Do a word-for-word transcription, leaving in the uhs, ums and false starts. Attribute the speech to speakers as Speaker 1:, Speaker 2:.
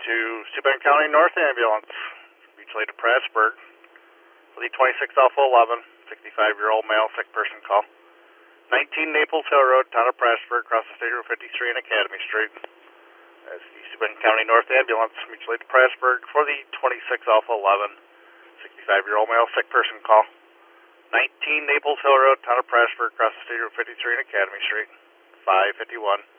Speaker 1: to Steuben County North Ambulance, mutually to Pressburg, for the twenty-six Alpha eleven, sixty-five-year-old male, sick person call. nineteen Naples Hill Road, town of Pressburg, across the State Route fifty-three and Academy Street. That's the Steuben County North Ambulance, mutually to Pressburg, for the twenty-six Alpha eleven, sixty-five-year-old male, sick person call. nineteen Naples Hill Road, town of Pressburg, across the State Route fifty-three and Academy Street. five fifty-one.